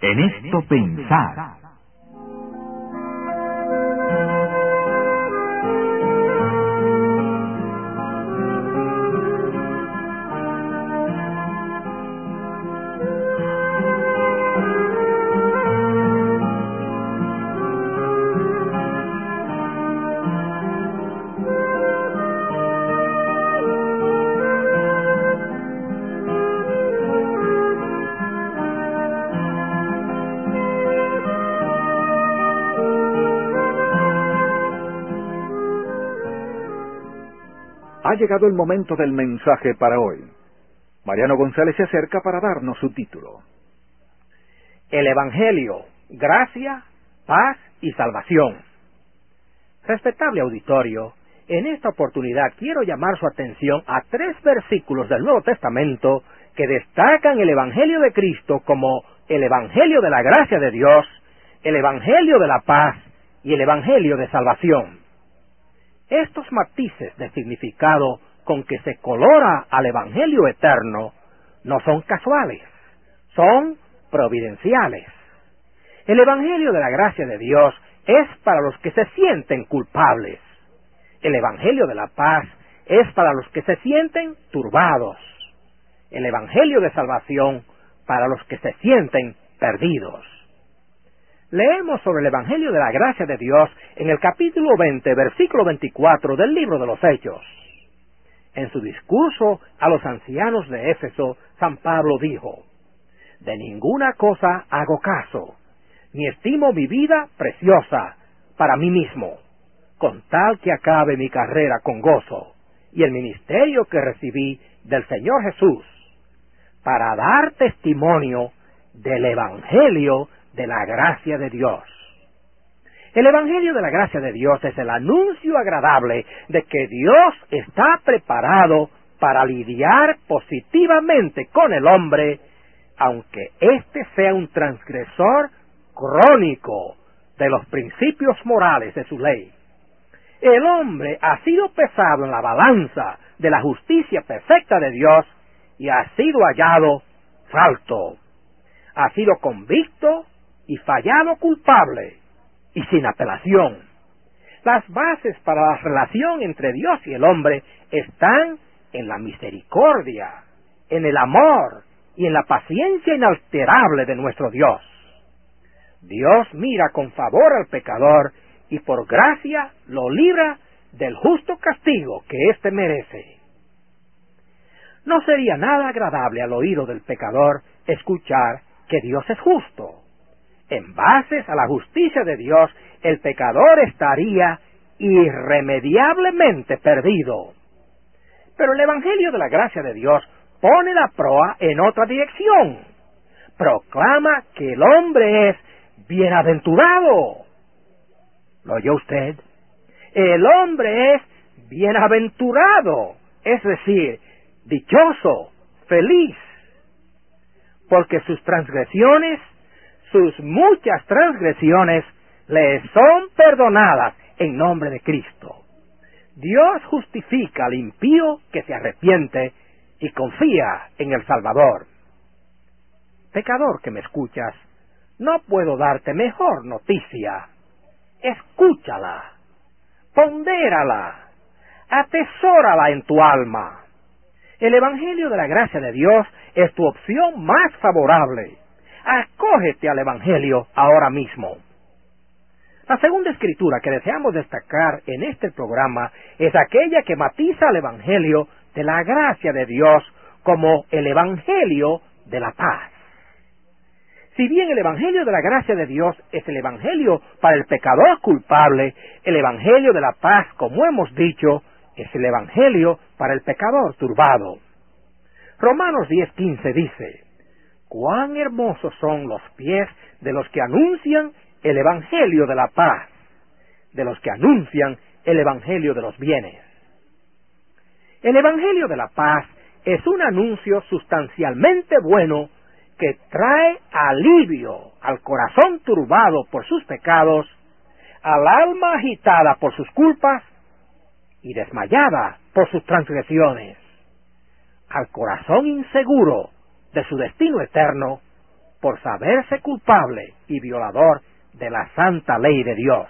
En esto pensar. Ha llegado el momento del mensaje para hoy. Mariano González se acerca para darnos su título. El Evangelio, gracia, paz y salvación. Respetable auditorio, en esta oportunidad quiero llamar su atención a 3 versículos del Nuevo Testamento que destacan el Evangelio de Cristo como el Evangelio de la gracia de Dios, el Evangelio de la paz y el Evangelio de salvación. Estos matices de significado con que se colora al Evangelio eterno no son casuales, son providenciales. El Evangelio de la gracia de Dios es para los que se sienten culpables. El Evangelio de la paz es para los que se sienten turbados. El Evangelio de salvación para los que se sienten perdidos. Leemos sobre el Evangelio de la gracia de Dios en el capítulo 20, versículo 24 del libro de los Hechos. En su discurso a los ancianos de Éfeso, San Pablo dijo: «De ninguna cosa hago caso, ni estimo mi vida preciosa para mí mismo, con tal que acabe mi carrera con gozo y el ministerio que recibí del Señor Jesús, para dar testimonio del Evangelio de la gracia de Dios». El Evangelio de la gracia de Dios es el anuncio agradable de que Dios está preparado para lidiar positivamente con el hombre, aunque éste sea un transgresor crónico de los principios morales de su ley. El hombre ha sido pesado en la balanza de la justicia perfecta de Dios y ha sido hallado falto. Ha sido convicto y fallado culpable y sin apelación. Las bases para la relación entre Dios y el hombre están en la misericordia, en el amor y en la paciencia inalterable de nuestro Dios. Dios mira con favor al pecador y por gracia lo libra del justo castigo que éste merece. No sería nada agradable al oído del pecador escuchar que Dios es justo. En bases a la justicia de Dios, el pecador estaría irremediablemente perdido. Pero el Evangelio de la gracia de Dios pone la proa en otra dirección. Proclama que el hombre es bienaventurado. ¿Lo oyó usted? El hombre es bienaventurado, es decir, dichoso, feliz, porque sus transgresiones, sus muchas transgresiones, le son perdonadas en nombre de Cristo. Dios justifica al impío que se arrepiente y confía en el Salvador. Pecador que me escuchas, no puedo darte mejor noticia. Escúchala, pondérala, atesórala en tu alma. El Evangelio de la gracia de Dios es tu opción más favorable. Acógete al Evangelio ahora mismo. La segunda escritura que deseamos destacar en este programa es aquella que matiza al Evangelio de la gracia de Dios como el Evangelio de la paz. Si bien el Evangelio de la gracia de Dios es el Evangelio para el pecador culpable, el Evangelio de la paz, como hemos dicho, es el Evangelio para el pecador turbado. Romanos 10:15 dice: «Cuán hermosos son los pies de los que anuncian el Evangelio de la paz, de los que anuncian el Evangelio de los bienes». El Evangelio de la paz es un anuncio sustancialmente bueno que trae alivio al corazón turbado por sus pecados, al alma agitada por sus culpas y desmayada por sus transgresiones, al corazón inseguro de su destino eterno, por saberse culpable y violador de la santa ley de Dios.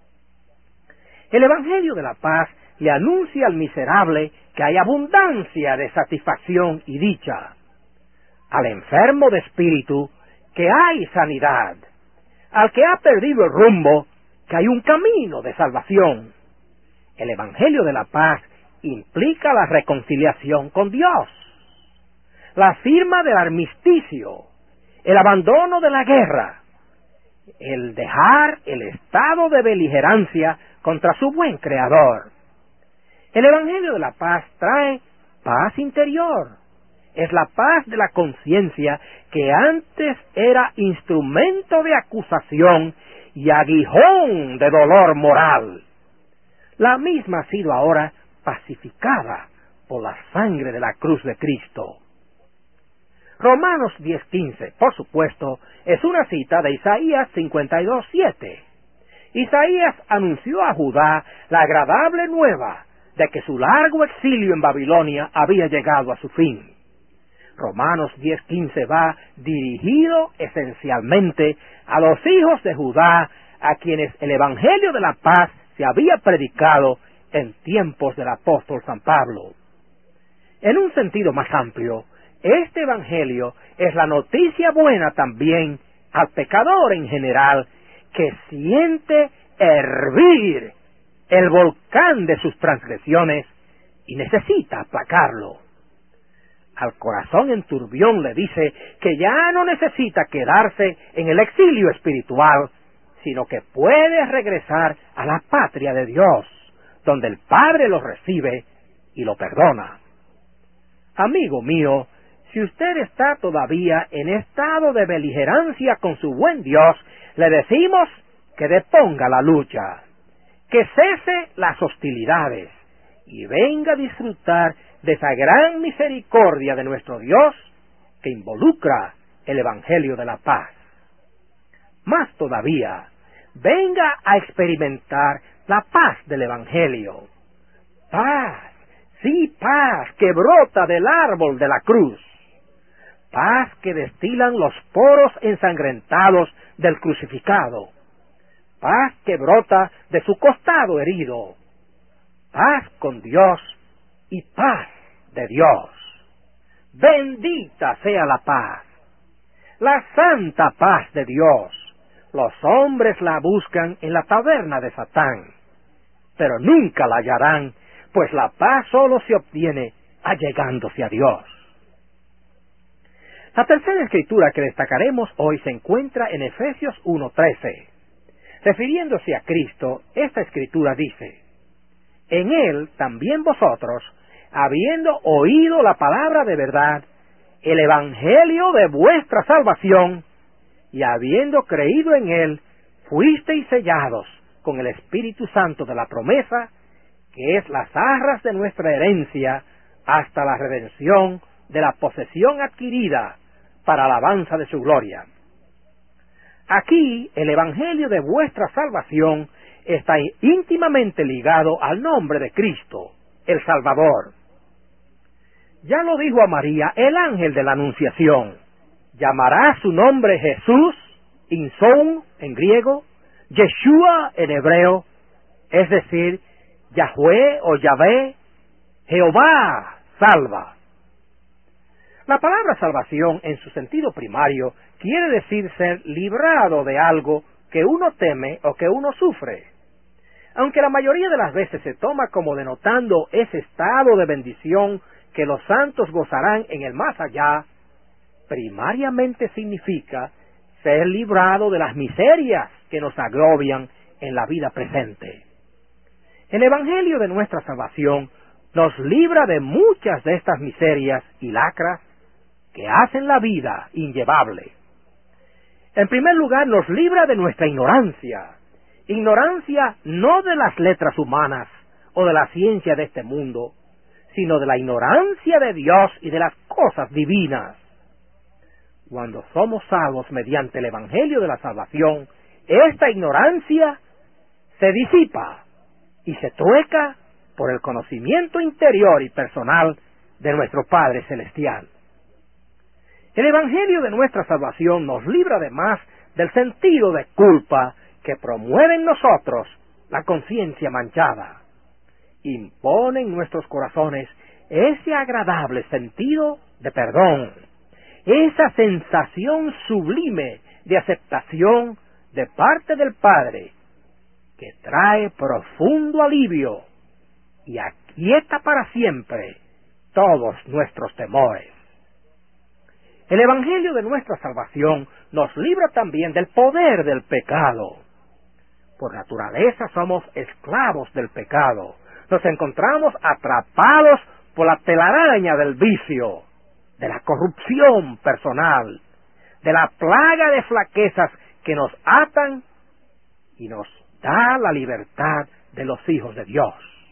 El Evangelio de la paz le anuncia al miserable que hay abundancia de satisfacción y dicha, al enfermo de espíritu que hay sanidad, al que ha perdido el rumbo que hay un camino de salvación. El Evangelio de la paz implica la reconciliación con Dios, la firma del armisticio, el abandono de la guerra, el dejar el estado de beligerancia contra su buen Creador. El Evangelio de la paz trae paz interior. Es la paz de la conciencia que antes era instrumento de acusación y aguijón de dolor moral. La misma ha sido ahora pacificada por la sangre de la cruz de Cristo. Romanos 10:15, por supuesto, es una cita de Isaías 52:7. Isaías anunció a Judá la agradable nueva de que su largo exilio en Babilonia había llegado a su fin. Romanos 10:15 va dirigido esencialmente a los hijos de Judá, a quienes el Evangelio de la paz se había predicado en tiempos del apóstol San Pablo. En un sentido más amplio, este Evangelio es la noticia buena también al pecador en general, que siente hervir el volcán de sus transgresiones y necesita aplacarlo. Al corazón en turbión le dice que ya no necesita quedarse en el exilio espiritual, sino que puede regresar a la patria de Dios, donde el Padre lo recibe y lo perdona. Amigo mío, si usted está todavía en estado de beligerancia con su buen Dios, le decimos que deponga la lucha, que cese las hostilidades y venga a disfrutar de esa gran misericordia de nuestro Dios que involucra el Evangelio de la paz. Más todavía, venga a experimentar la paz del Evangelio. Paz, sí, paz que brota del árbol de la cruz. Paz que destilan los poros ensangrentados del crucificado. Paz que brota de su costado herido. Paz con Dios y paz de Dios. Bendita sea la paz, la santa paz de Dios. Los hombres la buscan en la taberna de Satán, pero nunca la hallarán, pues la paz solo se obtiene allegándose a Dios. La tercera escritura que destacaremos hoy se encuentra en Efesios 1:13. Refiriéndose a Cristo, esta escritura dice: en Él también vosotros, habiendo oído la palabra de verdad, el evangelio de vuestra salvación, y habiendo creído en Él, fuisteis sellados con el Espíritu Santo de la promesa, que es las arras de nuestra herencia, hasta la redención de la posesión adquirida para alabanza de su gloria. Aquí el evangelio de vuestra salvación está íntimamente ligado al nombre de Cristo, el Salvador. Ya lo dijo a María el ángel de la Anunciación: llamará su nombre Jesús, Inson en griego, Yeshua en hebreo, es decir, Yahweh o Yahvé, Jehová salva. La palabra salvación en su sentido primario quiere decir ser librado de algo que uno teme o que uno sufre. Aunque la mayoría de las veces se toma como denotando ese estado de bendición que los santos gozarán en el más allá, primariamente significa ser librado de las miserias que nos agobian en la vida presente. El evangelio de nuestra salvación nos libra de muchas de estas miserias y lacras que hacen la vida inllevable. En primer lugar, nos libra de nuestra ignorancia no de las letras humanas o de la ciencia de este mundo, sino de la ignorancia de Dios y de las cosas divinas. Cuando somos salvos mediante el evangelio de la salvación, esta ignorancia se disipa y se trueca por el conocimiento interior y personal de nuestro Padre Celestial. El Evangelio de nuestra salvación nos libra además del sentido de culpa que promueve en nosotros la conciencia manchada. Impone en nuestros corazones ese agradable sentido de perdón, esa sensación sublime de aceptación de parte del Padre, que trae profundo alivio y aquieta para siempre todos nuestros temores. El Evangelio de nuestra salvación nos libra también del poder del pecado. Por naturaleza somos esclavos del pecado. Nos encontramos atrapados por la telaraña del vicio, de la corrupción personal, de la plaga de flaquezas que nos atan y nos da la libertad de los hijos de Dios.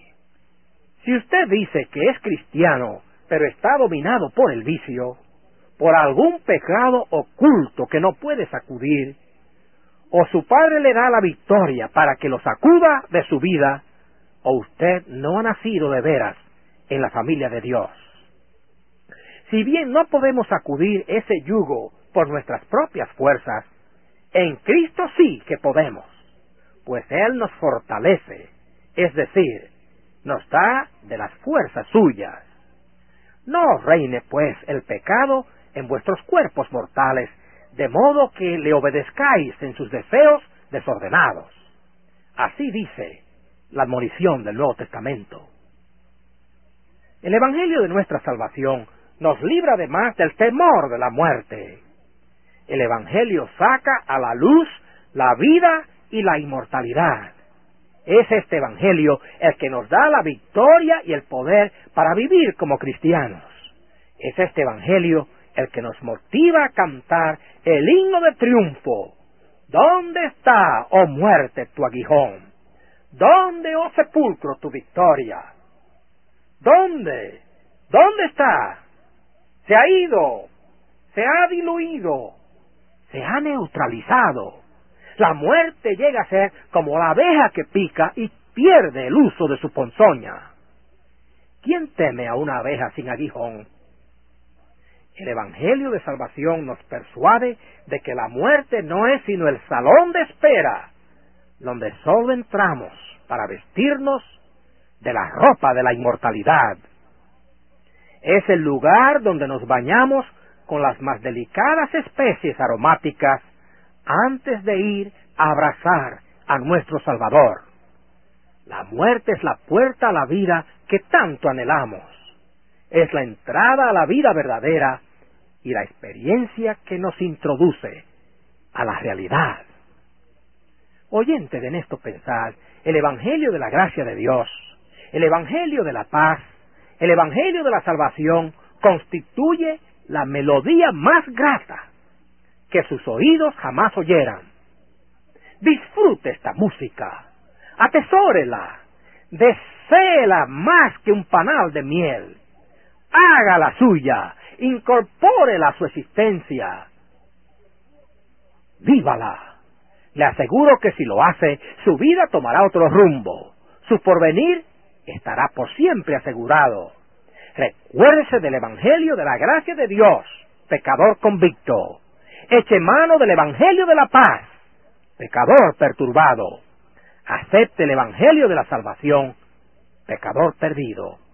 Si usted dice que es cristiano, pero está dominado por el vicio, por algún pecado oculto que no puede sacudir, o su padre le da la victoria para que lo sacuda de su vida, o usted no ha nacido de veras en la familia de Dios. Si bien no podemos sacudir ese yugo por nuestras propias fuerzas, en Cristo sí que podemos, pues Él nos fortalece, es decir, nos da de las fuerzas suyas. No reine, pues, el pecado en vuestros cuerpos mortales, de modo que le obedezcáis en sus deseos desordenados. Así dice la admonición del Nuevo Testamento. El Evangelio de nuestra salvación nos libra además del temor de la muerte. El Evangelio saca a la luz la vida y la inmortalidad. Es este Evangelio el que nos da la victoria y el poder para vivir como cristianos. Es este Evangelio el que nos motiva a cantar el himno de triunfo. ¿Dónde está, oh muerte, tu aguijón? ¿Dónde, oh sepulcro, tu victoria? ¿Dónde? ¿Dónde está? Se ha ido, se ha diluido, se ha neutralizado. La muerte llega a ser como la abeja que pica y pierde el uso de su ponzoña. ¿Quién teme a una abeja sin aguijón? El Evangelio de salvación nos persuade de que la muerte no es sino el salón de espera, donde solo entramos para vestirnos de la ropa de la inmortalidad. Es el lugar donde nos bañamos con las más delicadas especies aromáticas antes de ir a abrazar a nuestro Salvador. La muerte es la puerta a la vida que tanto anhelamos. Es la entrada a la vida verdadera y la experiencia que nos introduce a la realidad. Oyente de esto pensar, el Evangelio de la gracia de Dios, el Evangelio de la paz, el Evangelio de la salvación constituye la melodía más grata que sus oídos jamás oyeran. Disfrute esta música, atesórela, deséela más que un panal de miel, hágala suya, incorpórela a su existencia, vívala. Le aseguro que si lo hace, su vida tomará otro rumbo, su porvenir estará por siempre asegurado. Recuérdese del Evangelio de la gracia de Dios, pecador convicto. Eche mano del Evangelio de la paz, pecador perturbado. Acepte el Evangelio de la salvación, pecador perdido.